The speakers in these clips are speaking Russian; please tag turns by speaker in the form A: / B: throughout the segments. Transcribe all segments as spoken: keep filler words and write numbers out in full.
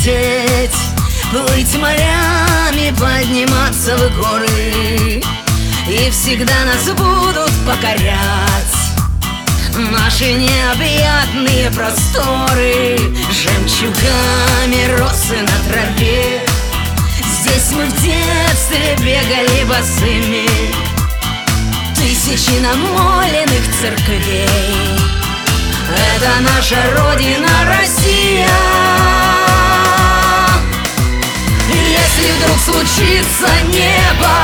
A: лететь, плыть морями, подниматься в горы. И всегда нас будут покорять наши необъятные просторы. Жемчугами росы на траве, здесь мы в детстве бегали босыми. Тысячи намоленных церквей — это наша Родина, Россия. Если вдруг случится небо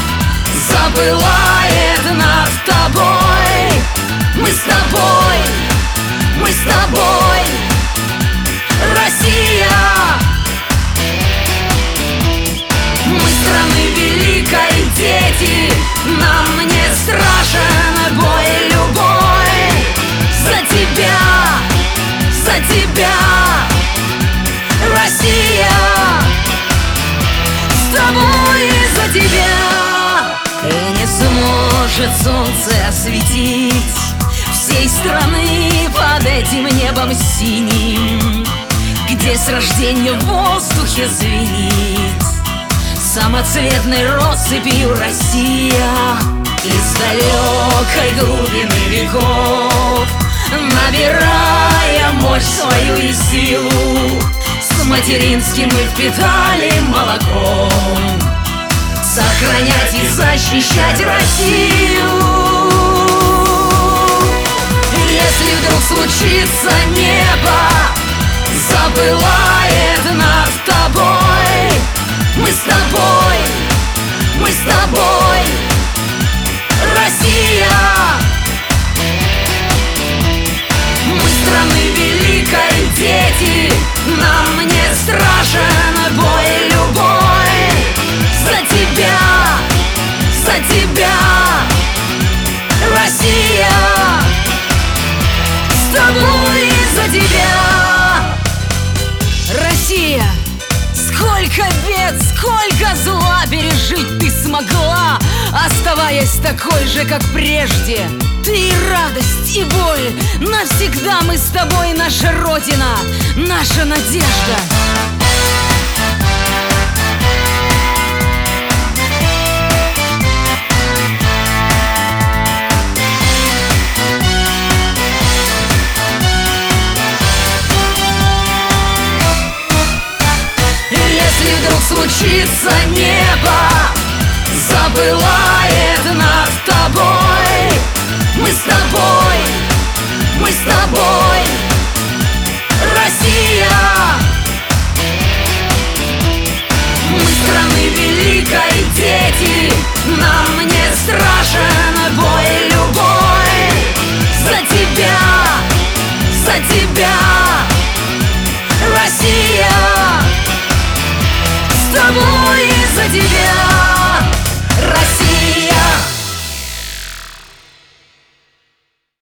A: запылает над тобой, мы с тобой, мы с тобой, Россия. Мы страны великой, дети, нам не страшен бой любой. За тебя, за тебя, Россия, с тобой и за тебя. И не сможет солнце осветить всей страны под этим небом синим, где с рождения в воздухе звенит самоцветной россыпью Россия. Из далекой глубины веков, набирая мощь свою и силу, с материнским мы впитали молоком сохранять и защищать Россию. Если вдруг случится небо запылает над тобой, мы с тобой, мы с тобой, Россия. Мы страны великой, дети, нам не страшен бой любой. За тебя, за тебя, Россия, с тобой и за тебя. Россия, сколько бед, сколько зла пережить ты смогла, оставаясь такой же, как прежде. Ты и радость, и боль, навсегда мы с тобой, наша Родина, наша надежда. Если вдруг случится небо запылает над тобой, мы с тобой, мы с тобой, Россия. Мы страны великой, дети, нам не страшен бой любой. За тебя, за тебя, Россия, с тобой и за тебя.